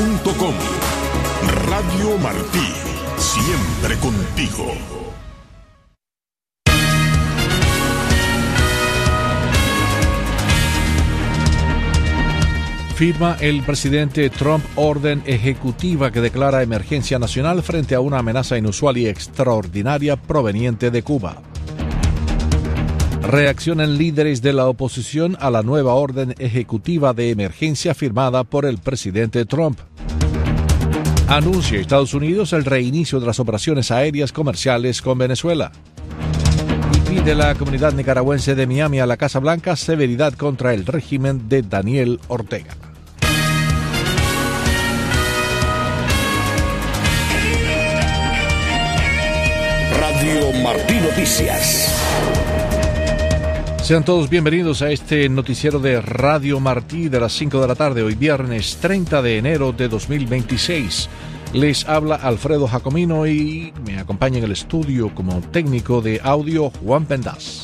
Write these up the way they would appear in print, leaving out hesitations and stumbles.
Radio Martí, siempre contigo. Firma el presidente Trump orden ejecutiva que declara emergencia nacional frente a una amenaza inusual y extraordinaria proveniente de Cuba. Reaccionan líderes de la oposición a la nueva orden ejecutiva de emergencia firmada por el presidente Trump. Anuncia Estados Unidos el reinicio de las operaciones aéreas comerciales con Venezuela. Y pide la comunidad nicaragüense de Miami a la Casa Blanca severidad contra el régimen de Daniel Ortega. Radio Martí Noticias. Sean todos bienvenidos a este noticiero de Radio Martí de las 5 de la tarde, hoy viernes 30 de enero de 2026. Les habla Alfredo Jacomino y me acompaña en el estudio como técnico de audio Juan Pendaz.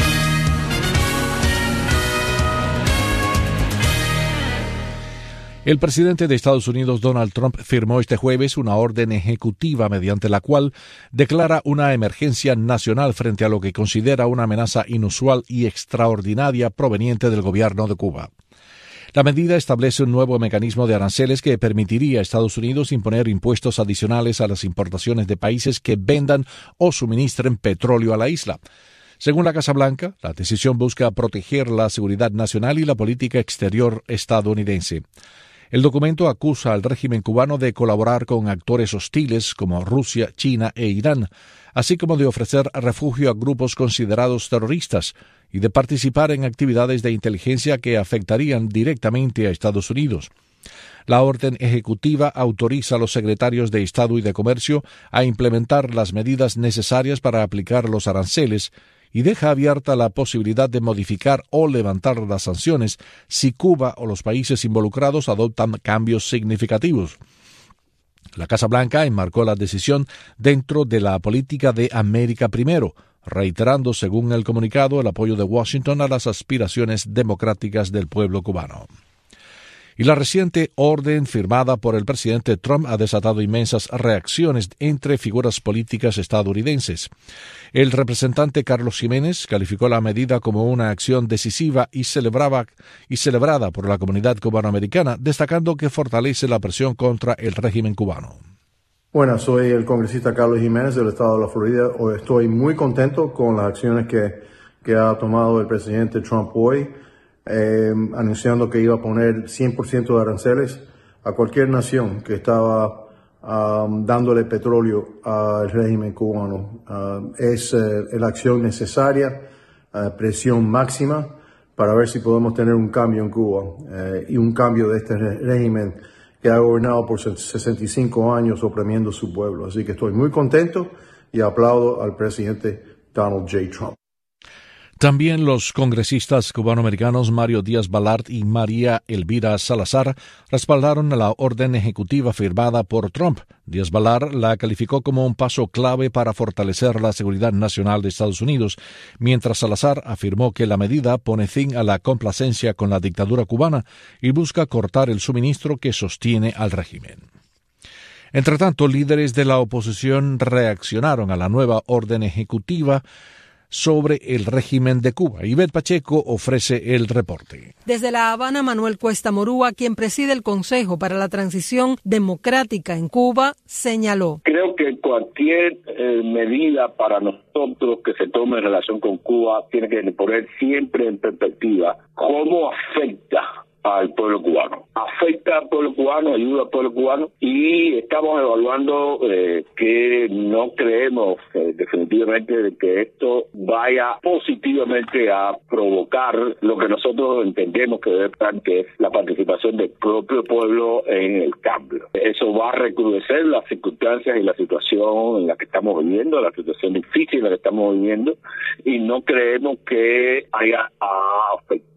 El presidente de Estados Unidos, Donald Trump, firmó este jueves una orden ejecutiva mediante la cual declara una emergencia nacional frente a lo que considera una amenaza inusual y extraordinaria proveniente del gobierno de Cuba. La medida establece un nuevo mecanismo de aranceles que permitiría a Estados Unidos imponer impuestos adicionales a las importaciones de países que vendan o suministren petróleo a la isla. Según la Casa Blanca, la decisión busca proteger la seguridad nacional y la política exterior estadounidense. El documento acusa al régimen cubano de colaborar con actores hostiles como Rusia, China e Irán, así como de ofrecer refugio a grupos considerados terroristas y de participar en actividades de inteligencia que afectarían directamente a Estados Unidos. La orden ejecutiva autoriza a los secretarios de Estado y de Comercio a implementar las medidas necesarias para aplicar los aranceles y deja abierta la posibilidad de modificar o levantar las sanciones si Cuba o los países involucrados adoptan cambios significativos. La Casa Blanca enmarcó la decisión dentro de la política de América Primero, reiterando, según el comunicado, el apoyo de Washington a las aspiraciones democráticas del pueblo cubano. Y la reciente orden firmada por el presidente Trump ha desatado inmensas reacciones entre figuras políticas estadounidenses. El representante Carlos Jiménez calificó la medida como una acción decisiva y celebrada por la comunidad cubanoamericana, destacando que fortalece la presión contra el régimen cubano. Bueno, soy el congresista Carlos Jiménez del estado de la Florida. Hoy estoy muy contento con las acciones que ha tomado el presidente Trump hoy. Anunciando que iba a poner 100% de aranceles a cualquier nación que estaba dándole petróleo al régimen cubano. Es la acción necesaria, presión máxima para ver si podemos tener un cambio en Cuba y un cambio de este régimen que ha gobernado por 65 años oprimiendo su pueblo. Así que estoy muy contento y aplaudo al presidente Donald J. Trump. También los congresistas cubanoamericanos Mario Díaz-Balart y María Elvira Salazar respaldaron la orden ejecutiva firmada por Trump. Díaz-Balart la calificó como un paso clave para fortalecer la seguridad nacional de Estados Unidos, mientras Salazar afirmó que la medida pone fin a la complacencia con la dictadura cubana y busca cortar el suministro que sostiene al régimen. Entre tanto, líderes de la oposición reaccionaron a la nueva orden ejecutiva sobre el régimen de Cuba. Ivette Pacheco ofrece el reporte. Desde La Habana, Manuel Cuesta Morúa, quien preside el Consejo para la Transición Democrática en Cuba, señaló: Creo que cualquier medida para nosotros que se tome en relación con Cuba tiene que poner siempre en perspectiva cómo afecta al pueblo cubano. Afecta al pueblo cubano, ayuda al pueblo cubano, y estamos evaluando que no creemos definitivamente de que esto vaya positivamente a provocar lo que nosotros entendemos que debe estar, que es la participación del propio pueblo en el cambio. Eso va a recrudecer las circunstancias y la situación en la que estamos viviendo, la situación difícil en la que estamos viviendo, y no creemos que haya a afectar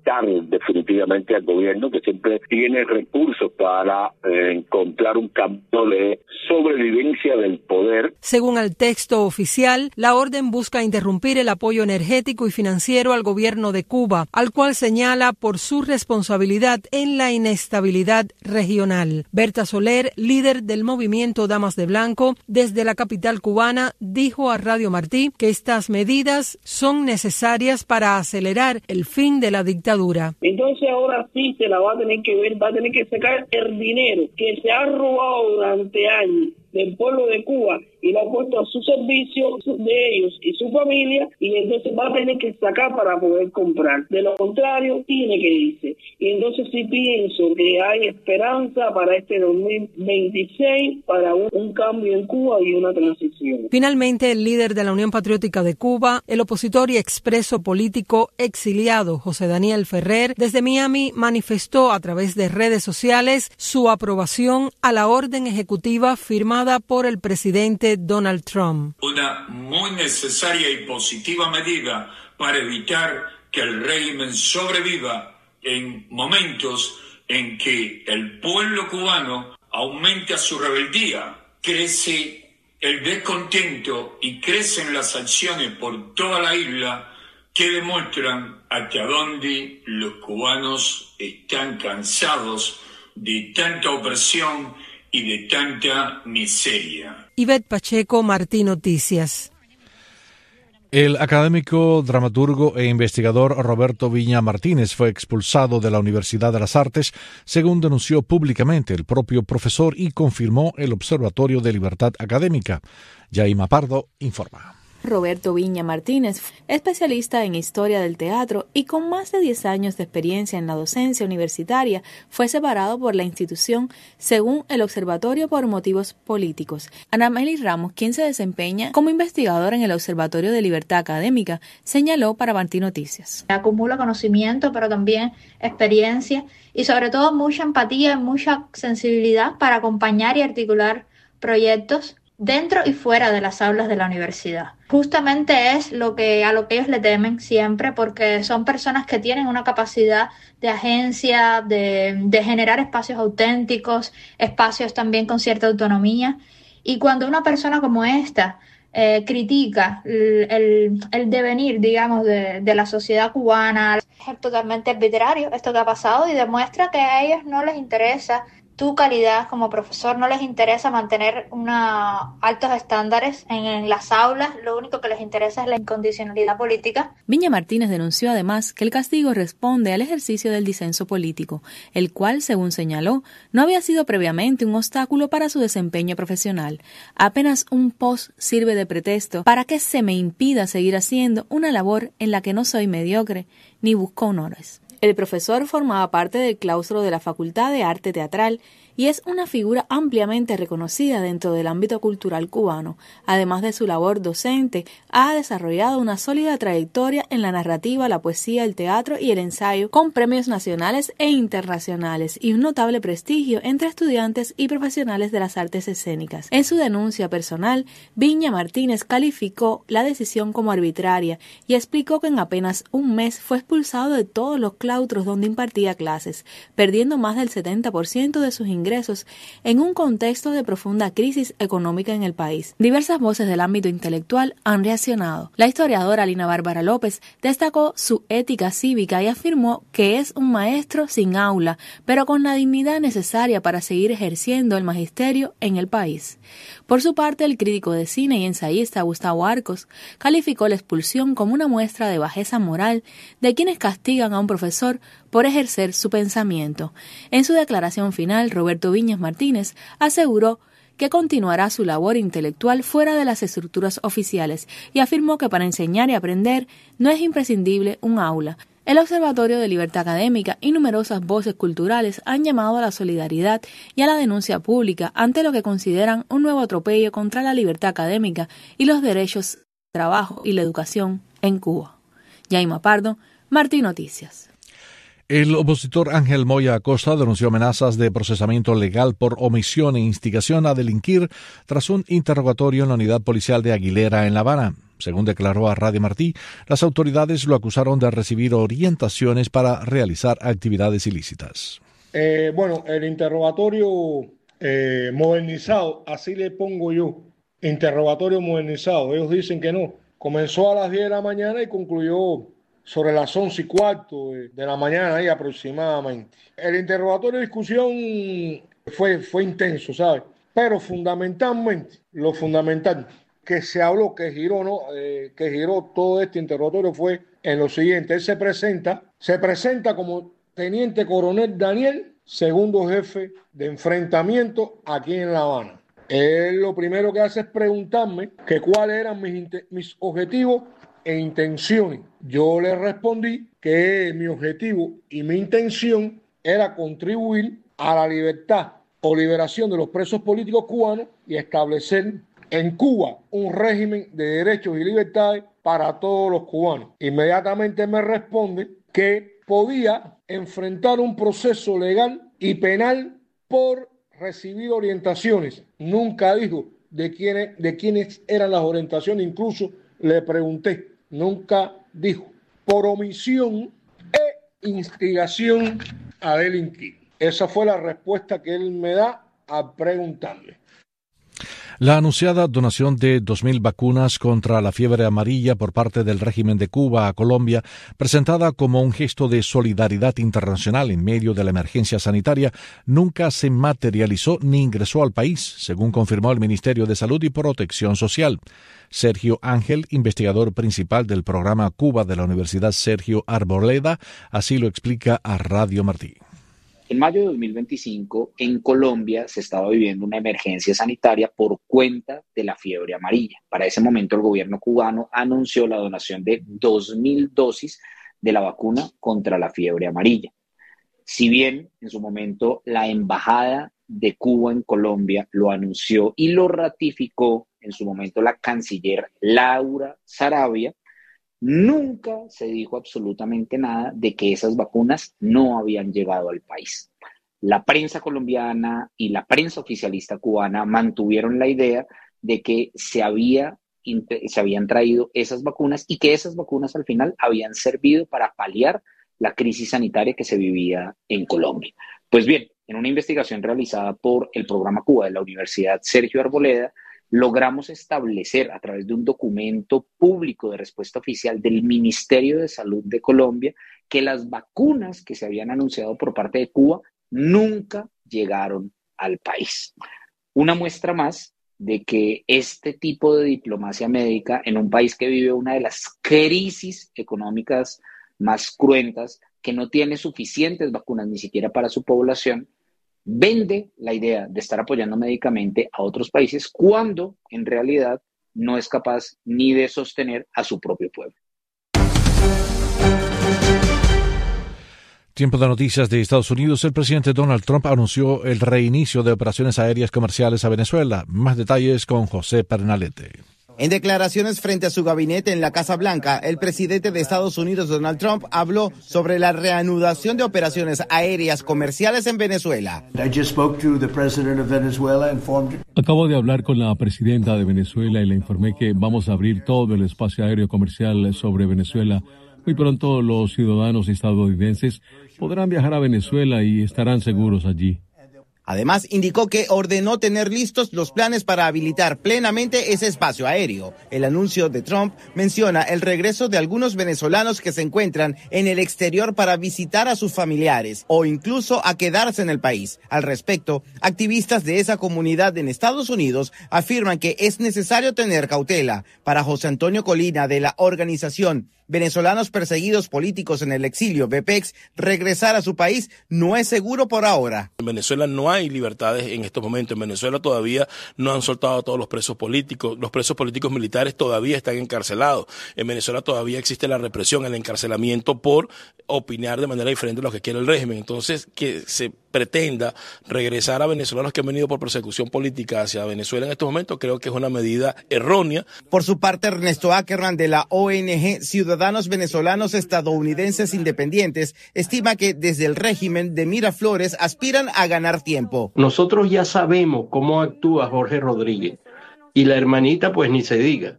retar definitivamente al gobierno, que siempre tiene recursos para encontrar un camino de sobrevivencia del poder. Según el texto oficial, la orden busca interrumpir el apoyo energético y financiero al gobierno de Cuba, al cual señala por su responsabilidad en la inestabilidad regional. Berta Soler, líder del movimiento Damas de Blanco, desde la capital cubana, dijo a Radio Martí que estas medidas son necesarias para acelerar el fin de la dictadura. Entonces ahora sí se la va a tener que ver, va a tener que sacar el dinero que se ha robado durante años del pueblo de Cuba y lo ha puesto a su servicio de ellos y su familia, y entonces va a tener que sacar para poder comprar. De lo contrario, tiene que irse. Y entonces sí pienso que hay esperanza para este 2026, para un cambio en Cuba y una transición. Finalmente, el líder de la Unión Patriótica de Cuba, el opositor y expreso político exiliado José Daniel Ferrer, desde Miami manifestó a través de redes sociales su aprobación a la orden ejecutiva firmada por el presidente Donald Trump. Una muy necesaria y positiva medida para evitar que el régimen sobreviva en momentos en que el pueblo cubano aumenta su rebeldía, crece el descontento y crecen las acciones por toda la isla que demuestran hasta dónde los cubanos están cansados de tanta opresión y de tanta miseria. Ivette Pacheco, Martí Noticias. El académico, dramaturgo e investigador Roberto Viña Martínez fue expulsado de la Universidad de las Artes, según denunció públicamente el propio profesor y confirmó el Observatorio de Libertad Académica. Yaima Pardo informa. Roberto Viña Martínez, especialista en historia del teatro y con más de 10 años de experiencia en la docencia universitaria, fue separado por la institución según el Observatorio por motivos políticos. Ana Meli Ramos, quien se desempeña como investigadora en el Observatorio de Libertad Académica, señaló para Martí Noticias. Acumula conocimiento, pero también experiencia y sobre todo mucha empatía y mucha sensibilidad para acompañar y articular proyectos dentro y fuera de las aulas de la universidad. Justamente es a lo que ellos le temen siempre, porque son personas que tienen una capacidad de agencia, de generar espacios auténticos, espacios también con cierta autonomía. Y cuando una persona como esta critica el devenir, digamos, de la sociedad cubana, es totalmente arbitrario esto que ha pasado y demuestra que a ellos no les interesa tu calidad como profesor, no les interesa mantener altos estándares en las aulas, lo único que les interesa es la incondicionalidad política. Viña Martínez denunció además que el castigo responde al ejercicio del disenso político, el cual, según señaló, no había sido previamente un obstáculo para su desempeño profesional. Apenas un post sirve de pretexto para que se me impida seguir haciendo una labor en la que no soy mediocre ni busco honores. El profesor formaba parte del claustro de la Facultad de Arte Teatral y es una figura ampliamente reconocida dentro del ámbito cultural cubano. Además de su labor docente, ha desarrollado una sólida trayectoria en la narrativa, la poesía, el teatro y el ensayo, con premios nacionales e internacionales y un notable prestigio entre estudiantes y profesionales de las artes escénicas. En su denuncia personal, Viña Martínez calificó la decisión como arbitraria y explicó que en apenas un mes fue expulsado de todos los claustros donde impartía clases, perdiendo más del 70% de sus ingresos en un contexto de profunda crisis económica en el país. Diversas voces del ámbito intelectual han reaccionado. La historiadora Lina Bárbara López destacó su ética cívica y afirmó que es un maestro sin aula, pero con la dignidad necesaria para seguir ejerciendo el magisterio en el país. Por su parte, el crítico de cine y ensayista Gustavo Arcos calificó la expulsión como una muestra de bajeza moral de quienes castigan a un profesor por ejercer su pensamiento. En su declaración final, Roberto Viñas Martínez aseguró que continuará su labor intelectual fuera de las estructuras oficiales y afirmó que para enseñar y aprender no es imprescindible un aula. El Observatorio de Libertad Académica y numerosas voces culturales han llamado a la solidaridad y a la denuncia pública ante lo que consideran un nuevo atropello contra la libertad académica y los derechos de trabajo y la educación en Cuba. Yaima Pardo, Martí Noticias. El opositor Ángel Moya Acosta denunció amenazas de procesamiento legal por omisión e instigación a delinquir tras un interrogatorio en la unidad policial de Aguilera en La Habana. Según declaró a Radio Martí, las autoridades lo acusaron de recibir orientaciones para realizar actividades ilícitas. El interrogatorio modernizado, así le pongo yo, interrogatorio modernizado. Ellos dicen que no. Comenzó a las 10 de la mañana y concluyó sobre las 11:15 de la mañana ahí aproximadamente. El interrogatorio de discusión fue intenso, ¿sabes? Pero fundamentalmente, lo fundamental que se habló, que giró todo este interrogatorio fue en lo siguiente. Él se presenta como Teniente Coronel Daniel, segundo jefe de enfrentamiento aquí en La Habana. Él lo primero que hace es preguntarme que cuáles eran mis objetivos e intenciones. Yo le respondí que mi objetivo y mi intención era contribuir a la libertad o liberación de los presos políticos cubanos y establecer en Cuba un régimen de derechos y libertades para todos los cubanos. Inmediatamente me responde que podía enfrentar un proceso legal y penal por recibir orientaciones. Nunca dijo de quiénes eran las orientaciones, incluso le pregunté, nunca dijo, por omisión e instigación a delinquir. Esa fue la respuesta que él me da al preguntarle. La anunciada donación de 2.000 vacunas contra la fiebre amarilla por parte del régimen de Cuba a Colombia, presentada como un gesto de solidaridad internacional en medio de la emergencia sanitaria, nunca se materializó ni ingresó al país, según confirmó el Ministerio de Salud y Protección Social. Sergio Ángel, investigador principal del programa Cuba de la Universidad Sergio Arboleda, así lo explica a Radio Martí. En mayo de 2025, en Colombia se estaba viviendo una emergencia sanitaria por cuenta de la fiebre amarilla. Para ese momento, el gobierno cubano anunció la donación de 2.000 dosis de la vacuna contra la fiebre amarilla. Si bien en su momento la Embajada de Cuba en Colombia lo anunció y lo ratificó en su momento la canciller Laura Sarabia, nunca se dijo absolutamente nada de que esas vacunas no habían llegado al país. La prensa colombiana y la prensa oficialista cubana mantuvieron la idea de que se habían traído esas vacunas y que esas vacunas al final habían servido para paliar la crisis sanitaria que se vivía en Colombia. Pues bien, en una investigación realizada por el programa Cuba de la Universidad Sergio Arboleda, logramos establecer a través de un documento público de respuesta oficial del Ministerio de Salud de Colombia que las vacunas que se habían anunciado por parte de Cuba nunca llegaron al país. Una muestra más de que este tipo de diplomacia médica en un país que vive una de las crisis económicas más cruentas, que no tiene suficientes vacunas ni siquiera para su población, vende la idea de estar apoyando médicamente a otros países cuando en realidad no es capaz ni de sostener a su propio pueblo. Tiempo de noticias de Estados Unidos. El presidente Donald Trump anunció el reinicio de operaciones aéreas comerciales a Venezuela. Más detalles con José Pernalete. En declaraciones frente a su gabinete en la Casa Blanca, el presidente de Estados Unidos, Donald Trump, habló sobre la reanudación de operaciones aéreas comerciales en Venezuela. Acabo de hablar con la presidenta de Venezuela y le informé que vamos a abrir todo el espacio aéreo comercial sobre Venezuela. Muy pronto los ciudadanos estadounidenses podrán viajar a Venezuela y estarán seguros allí. Además, indicó que ordenó tener listos los planes para habilitar plenamente ese espacio aéreo. El anuncio de Trump menciona el regreso de algunos venezolanos que se encuentran en el exterior para visitar a sus familiares o incluso a quedarse en el país. Al respecto, activistas de esa comunidad en Estados Unidos afirman que es necesario tener cautela. Para José Antonio Colina, de la organización Venezolanos Perseguidos Políticos en el Exilio, VPEX, regresar a su país no es seguro por ahora. En Venezuela no hay libertades en estos momentos. En Venezuela todavía no han soltado a todos los presos políticos. Los presos políticos militares todavía están encarcelados. En Venezuela todavía existe la represión, el encarcelamiento por opinar de manera diferente a lo que quiere el régimen. Entonces, que se pretenda regresar a venezolanos que han venido por persecución política hacia Venezuela en estos momentos, creo que es una medida errónea. Por su parte, Ernesto Ackerman, de la ONG Ciudadanos Venezolanos Estadounidenses Independientes, estima que desde el régimen de Miraflores aspiran a ganar tiempo. Nosotros ya sabemos cómo actúa Jorge Rodríguez y la hermanita pues ni se diga.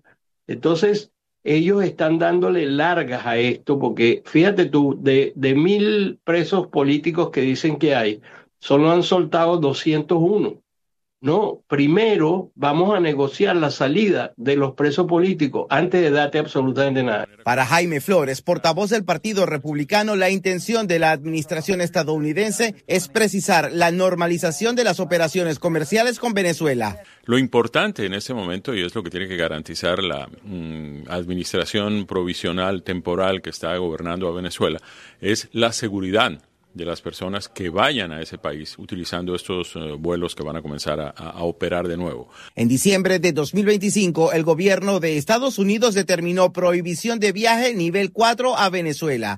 Entonces, ellos están dándole largas a esto, porque fíjate tú, de 1.000 presos políticos que dicen que hay, solo han soltado 201. No, primero vamos a negociar la salida de los presos políticos antes de darte absolutamente nada. Para Jaime Flores, portavoz del Partido Republicano, la intención de la administración estadounidense es precisar la normalización de las operaciones comerciales con Venezuela. Lo importante en este momento, y es lo que tiene que garantizar la administración provisional temporal que está gobernando a Venezuela, es la seguridad de las personas que vayan a ese país utilizando estos vuelos que van a comenzar a operar de nuevo. En diciembre de 2025, el gobierno de Estados Unidos determinó prohibición de viaje nivel 4 a Venezuela.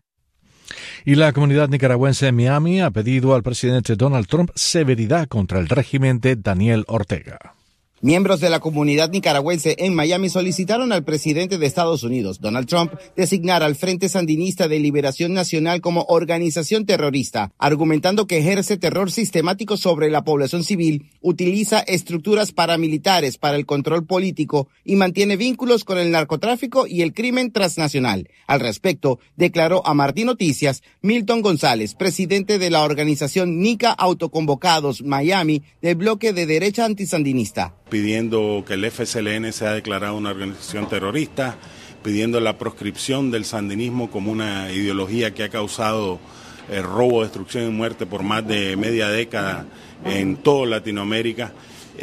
Y la comunidad nicaragüense en Miami ha pedido al presidente Donald Trump severidad contra el régimen de Daniel Ortega. Miembros de la comunidad nicaragüense en Miami solicitaron al presidente de Estados Unidos, Donald Trump, designar al Frente Sandinista de Liberación Nacional como organización terrorista, argumentando que ejerce terror sistemático sobre la población civil, utiliza estructuras paramilitares para el control político y mantiene vínculos con el narcotráfico y el crimen transnacional. Al respecto, declaró a Martín Noticias Milton González, presidente de la organización Nica Autoconvocados Miami del bloque de derecha antisandinista. Pidiendo que el FSLN sea declarado una organización terrorista, pidiendo la proscripción del sandinismo como una ideología que ha causado robo, destrucción y muerte por más de media década en toda Latinoamérica,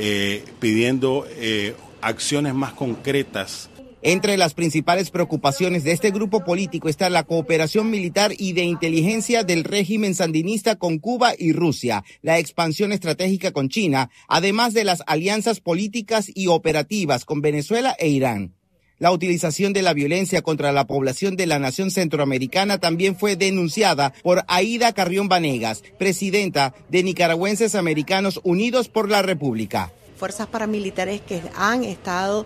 pidiendo acciones más concretas. Entre las principales preocupaciones de este grupo político está la cooperación militar y de inteligencia del régimen sandinista con Cuba y Rusia, la expansión estratégica con China, además de las alianzas políticas y operativas con Venezuela e Irán. La utilización de la violencia contra la población de la nación centroamericana también fue denunciada por Aida Carrión Vanegas, presidenta de Nicaragüenses Americanos Unidos por la República. Fuerzas paramilitares que han estado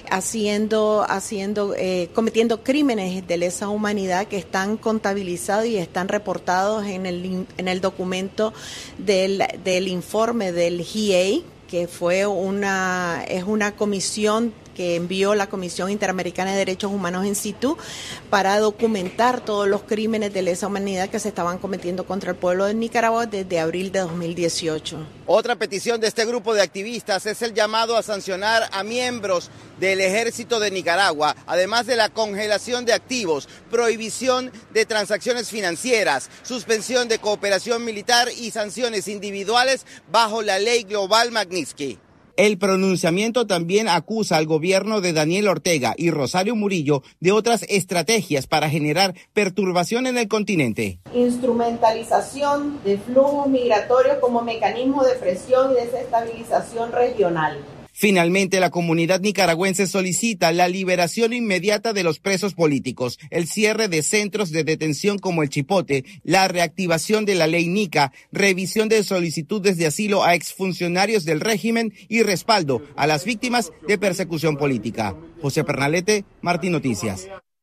cometiendo crímenes de lesa humanidad que están contabilizados y están reportados en el documento del informe del GIEI, que es una comisión que envió la Comisión Interamericana de Derechos Humanos in situ para documentar todos los crímenes de lesa humanidad que se estaban cometiendo contra el pueblo de Nicaragua desde abril de 2018. Otra petición de este grupo de activistas es el llamado a sancionar a miembros del Ejército de Nicaragua, además de la congelación de activos, prohibición de transacciones financieras, suspensión de cooperación militar y sanciones individuales bajo la ley global Magnitsky. El pronunciamiento también acusa al gobierno de Daniel Ortega y Rosario Murillo de otras estrategias para generar perturbación en el continente. Instrumentalización de flujos migratorios como mecanismo de presión y desestabilización regional. Finalmente, la comunidad nicaragüense solicita la liberación inmediata de los presos políticos, el cierre de centros de detención como el Chipote, la reactivación de la ley Nica, revisión de solicitudes de asilo a exfuncionarios del régimen y respaldo a las víctimas de persecución política. José Pernalete, Martín Noticias.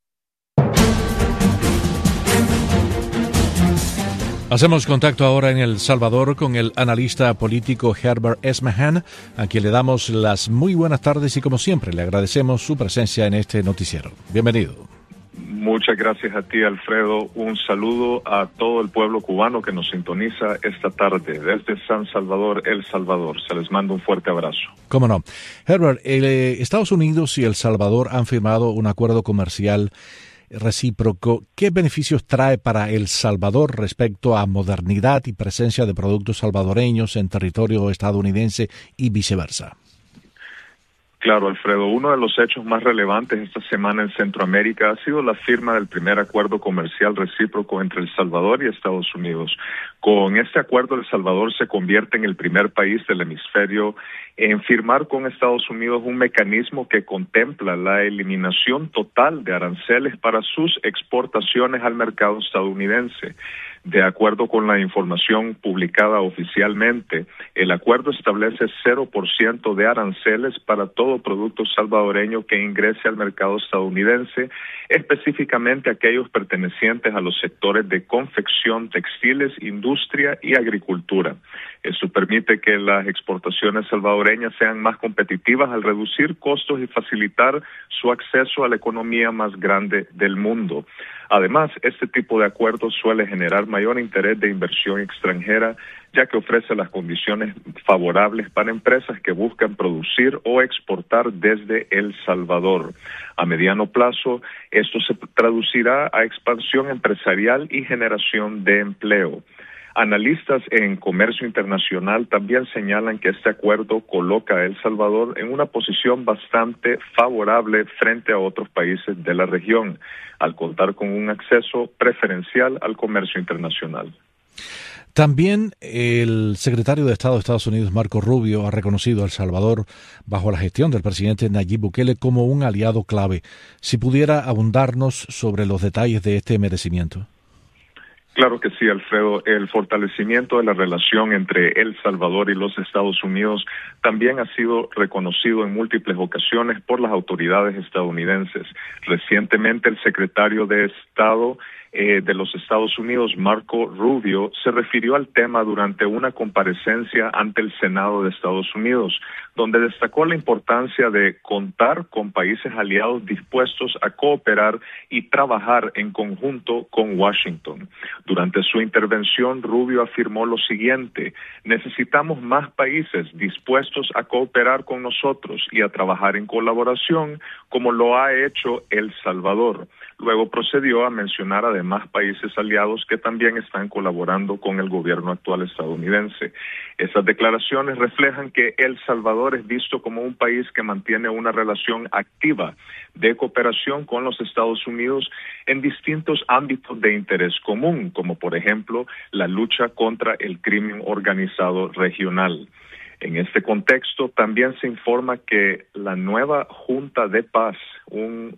Hacemos contacto ahora en El Salvador con el analista político Herbert Esmahan, a quien le damos las muy buenas tardes y como siempre le agradecemos su presencia en este noticiero. Bienvenido. Muchas gracias a ti, Alfredo. Un saludo a todo el pueblo cubano que nos sintoniza esta tarde desde San Salvador, El Salvador. Se les manda un fuerte abrazo. Cómo no. Herbert, Estados Unidos y El Salvador han firmado un acuerdo comercial recíproco. ¿Qué beneficios trae para El Salvador respecto a modernidad y presencia de productos salvadoreños en territorio estadounidense y viceversa? Claro, Alfredo, uno de los hechos más relevantes esta semana en Centroamérica ha sido la firma del primer acuerdo comercial recíproco entre El Salvador y Estados Unidos. Con este acuerdo, El Salvador se convierte en el primer país del hemisferio en firmar con Estados Unidos un mecanismo que contempla la eliminación total de aranceles para sus exportaciones al mercado estadounidense. De acuerdo con la información publicada oficialmente, el acuerdo establece 0% de aranceles para todo producto salvadoreño que ingrese al mercado estadounidense, específicamente aquellos pertenecientes a los sectores de confección, textiles, industria y agricultura. Esto permite que las exportaciones salvadoreñas sean más competitivas al reducir costos y facilitar su acceso a la economía más grande del mundo. Además, este tipo de acuerdos suele generar mayor interés de inversión extranjera, ya que ofrece las condiciones favorables para empresas que buscan producir o exportar desde El Salvador. A mediano plazo, esto se traducirá a expansión empresarial y generación de empleo. Analistas en comercio internacional también señalan que este acuerdo coloca a El Salvador en una posición bastante favorable frente a otros países de la región, al contar con un acceso preferencial al comercio internacional. También el secretario de Estado de Estados Unidos, Marco Rubio, ha reconocido a El Salvador bajo la gestión del presidente Nayib Bukele como un aliado clave. Si pudiera abundarnos sobre los detalles de este merecimiento. Claro que sí, Alfredo. El fortalecimiento de la relación entre El Salvador y los Estados Unidos también ha sido reconocido en múltiples ocasiones por las autoridades estadounidenses. Recientemente, el secretario de Estado de los Estados Unidos, Marco Rubio, se refirió al tema durante una comparecencia ante el Senado de Estados Unidos, donde destacó la importancia de contar con países aliados dispuestos a cooperar y trabajar en conjunto con Washington. Durante su intervención, Rubio afirmó lo siguiente: necesitamos más países dispuestos a cooperar con nosotros y a trabajar en colaboración, como lo ha hecho El Salvador. Luego procedió a mencionar además países aliados que también están colaborando con el gobierno actual estadounidense. Esas declaraciones reflejan que El Salvador es visto como un país que mantiene una relación activa de cooperación con los Estados Unidos en distintos ámbitos de interés común, como por ejemplo la lucha contra el crimen organizado regional. En este contexto, también se informa que la nueva Junta de Paz, un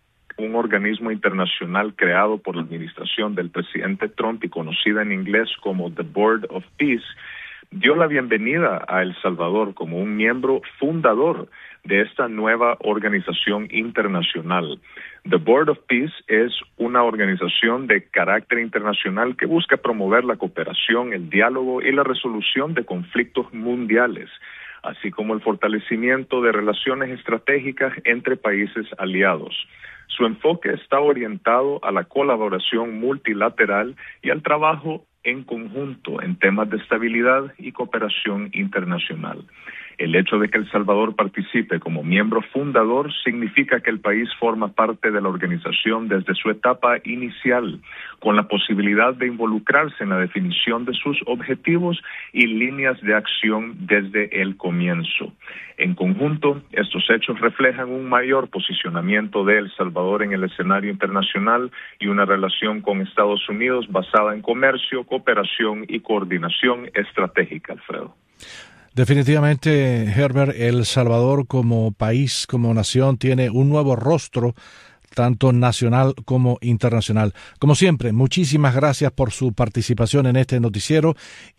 organismo internacional creado por la administración del presidente Trump y conocida en inglés como The Board of Peace, dio la bienvenida a El Salvador como un miembro fundador de esta nueva organización internacional. The Board of Peace es una organización de carácter internacional que busca promover la cooperación, el diálogo y la resolución de conflictos mundiales, así como el fortalecimiento de relaciones estratégicas entre países aliados. Su enfoque está orientado a la colaboración multilateral y al trabajo en conjunto en temas de estabilidad y cooperación internacional. El hecho de que El Salvador participe como miembro fundador significa que el país forma parte de la organización desde su etapa inicial, con la posibilidad de involucrarse en la definición de sus objetivos y líneas de acción desde el comienzo. En conjunto, estos hechos reflejan un mayor posicionamiento de El Salvador en el escenario internacional y una relación con Estados Unidos basada en comercio, cooperación y coordinación estratégica, Alfredo. Definitivamente, Herbert, El Salvador como país, como nación, tiene un nuevo rostro, tanto nacional como internacional. Como siempre, muchísimas gracias por su participación en este noticiero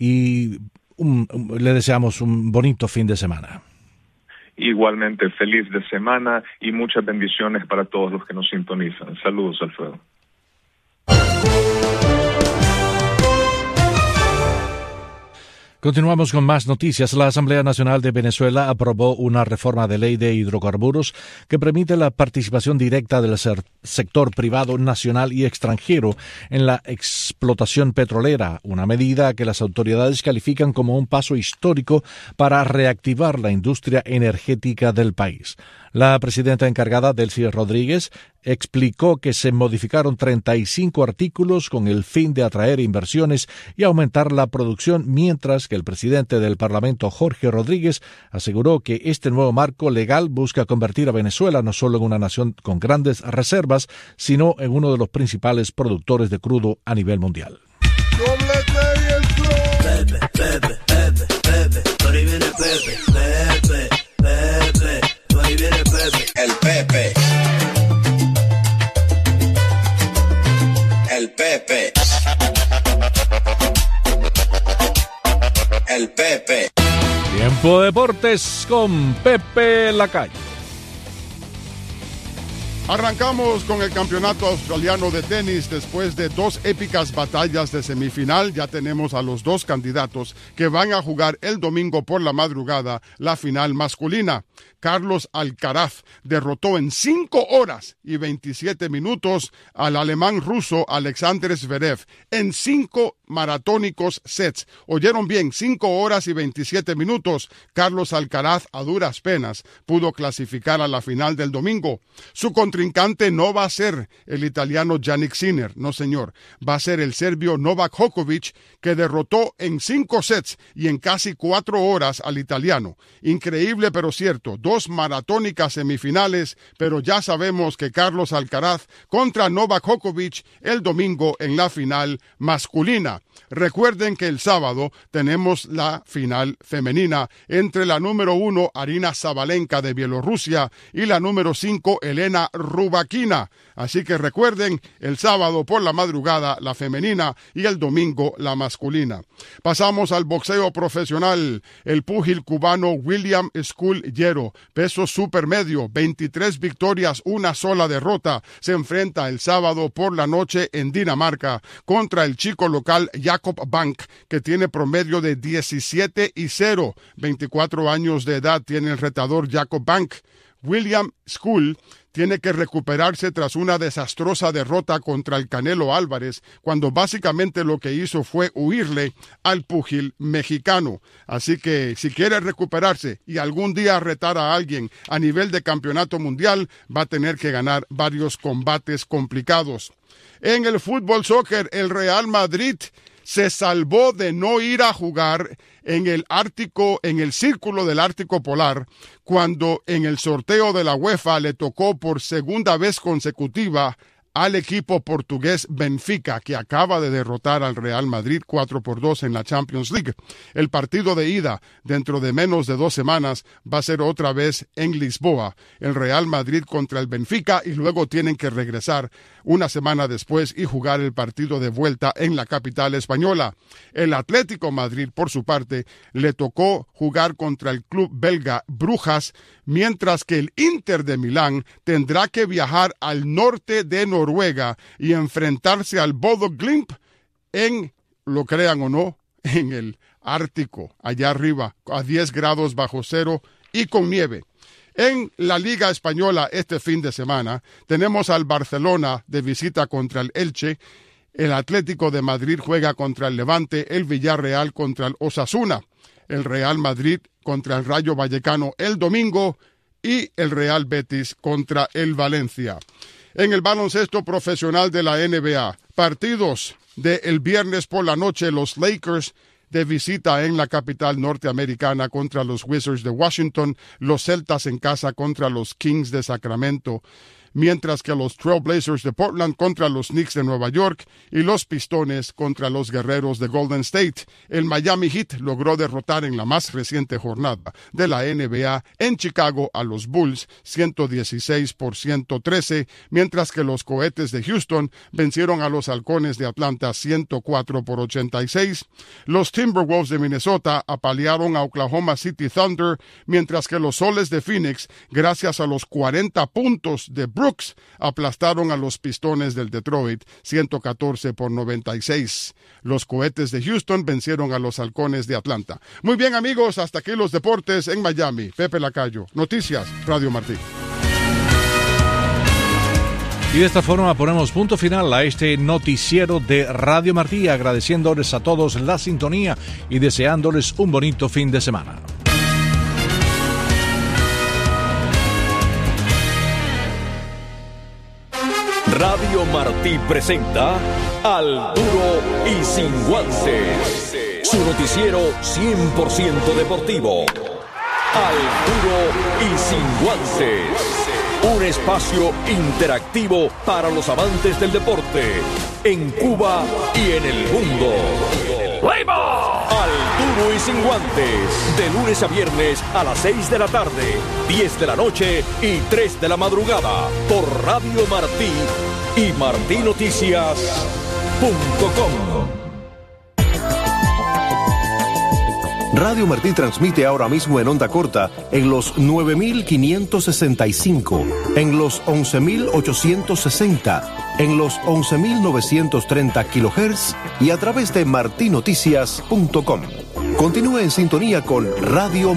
y le deseamos un bonito fin de semana. Igualmente, feliz de semana y muchas bendiciones para todos los que nos sintonizan. Saludos, Alfredo. Continuamos con más noticias. La Asamblea Nacional de Venezuela aprobó una reforma de ley de hidrocarburos que permite la participación directa del sector privado nacional y extranjero en la explotación petrolera, una medida que las autoridades califican como un paso histórico para reactivar la industria energética del país. La presidenta encargada, Delcy Rodríguez, explicó que se modificaron 35 artículos con el fin de atraer inversiones y aumentar la producción, mientras que el presidente del Parlamento, Jorge Rodríguez, aseguró que este nuevo marco legal busca convertir a Venezuela no solo en una nación con grandes reservas, sino en uno de los principales productores de crudo a nivel mundial. El Pepe. El Pepe. Tiempo de deportes con Pepe Lacayo. Arrancamos con el campeonato australiano de tenis. Después de 2 épicas batallas de semifinal, ya tenemos a los 2 candidatos que van a jugar el domingo por la madrugada la final masculina. Carlos Alcaraz derrotó en 5 horas y 27 minutos al alemán ruso Alexander Zverev en 5 maratónicos sets. Oyeron bien, 5 horas y 27 minutos. Carlos Alcaraz a duras penas pudo clasificar a la final del domingo. Su contrincante no va a ser el italiano Jannik Sinner, no señor. Va a ser el serbio Novak Djokovic, que derrotó en 5 sets y en casi 4 horas al italiano. Increíble pero cierto, 2 maratónicas semifinales, pero ya sabemos que Carlos Alcaraz contra Novak Djokovic el domingo en la final masculina. Recuerden que el sábado tenemos la final femenina entre la número 1 Arina Sabalenka de Bielorrusia y la número 5 Elena Rybakina. Así que recuerden, el sábado por la madrugada la femenina y el domingo la masculina. Pasamos al boxeo profesional. El púgil cubano William Skull Yero, peso supermedio, 23 victorias, 1 sola derrota, se enfrenta el sábado por la noche en Dinamarca contra el chico local Jacob Bank, que tiene promedio de 17-0. 24 años de edad tiene el retador Jacob Bank. William Skull tiene que recuperarse tras una desastrosa derrota contra el Canelo Álvarez, cuando básicamente lo que hizo fue huirle al púgil mexicano. Así que si quiere recuperarse y algún día retar a alguien a nivel de campeonato mundial, va a tener que ganar varios combates complicados. En el fútbol soccer, el Real Madrid se salvó de no ir a jugar en el Ártico, en el Círculo del Ártico Polar, cuando en el sorteo de la UEFA le tocó por segunda vez consecutiva al equipo portugués Benfica, que acaba de derrotar al Real Madrid 4-2 en la Champions League. El partido de ida, dentro de menos de 2 semanas, va a ser otra vez en Lisboa. El Real Madrid contra el Benfica, y luego tienen que regresar una semana después y jugar el partido de vuelta en la capital española. El Atlético Madrid, por su parte, le tocó jugar contra el club belga Brujas, mientras que el Inter de Milán tendrá que viajar al norte de Noruega y enfrentarse al Bodo Glimt en, lo crean o no, en el Ártico, allá arriba, a 10 grados bajo cero y con nieve. En la Liga Española este fin de semana tenemos al Barcelona de visita contra el Elche, el Atlético de Madrid juega contra el Levante, el Villarreal contra el Osasuna, el Real Madrid contra el Rayo Vallecano el domingo y el Real Betis contra el Valencia. En el baloncesto profesional de la NBA, partidos del viernes por la noche, los Lakers de visita en la capital norteamericana contra los Wizards de Washington, los Celtas en casa contra los Kings de Sacramento, mientras que los Trail Blazers de Portland contra los Knicks de Nueva York y los Pistones contra los Guerreros de Golden State. El Miami Heat logró derrotar en la más reciente jornada de la NBA en Chicago a los Bulls 116-113, mientras que los Cohetes de Houston vencieron a los Halcones de Atlanta 104-86. Los Timberwolves de Minnesota apalearon a Oklahoma City Thunder, mientras que los Soles de Phoenix, gracias a los 40 puntos de Brooks, aplastaron a los Pistones del Detroit 114-96. Los Cohetes de Houston vencieron a los Halcones de Atlanta. Muy bien, amigos, hasta aquí los deportes en Miami. Pepe Lacayo, Noticias, Radio Martí. Y de esta forma ponemos punto final a este noticiero de Radio Martí, agradeciéndoles a todos la sintonía y deseándoles un bonito fin de semana. Radio Martí presenta Al Duro y Sin Guantes, su noticiero 100% deportivo. Al Duro y Sin Guantes, un espacio interactivo para los amantes del deporte en Cuba y en el mundo. Al Duro y Sin Guantes, de lunes a viernes a las 6 de la tarde, 10 de la noche y 3 de la madrugada, por Radio Martí y martinoticias.com. Radio Martí transmite ahora mismo en onda corta en los 9.565, en los 11.860, en los 11.930 kHz y a través de martinoticias.com. Continúe en sintonía con Radio